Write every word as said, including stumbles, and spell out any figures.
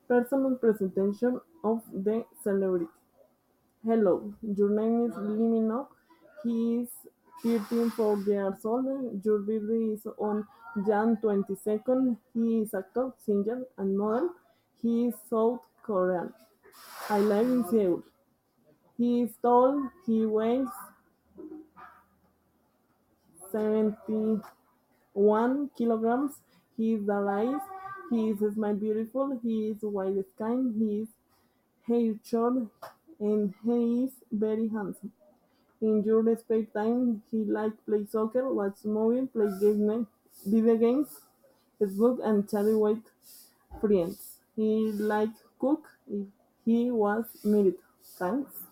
Personal presentation of the celebrity. Hello, your name is Limino. He is thirty-four years old. Your birthday is on January twenty-second. He is actor, singer, and model. He is South Korean. I live in Seoul. He is tall. He weighs seventy-one kilograms. He is dark eyes. He is smile beautiful. He is white skin. He is hair short, and he is very handsome. In your spare time, he likes play soccer, watch movies, play game, video games, smoke, and chat with friends. He likes cook if he was married. Thanks.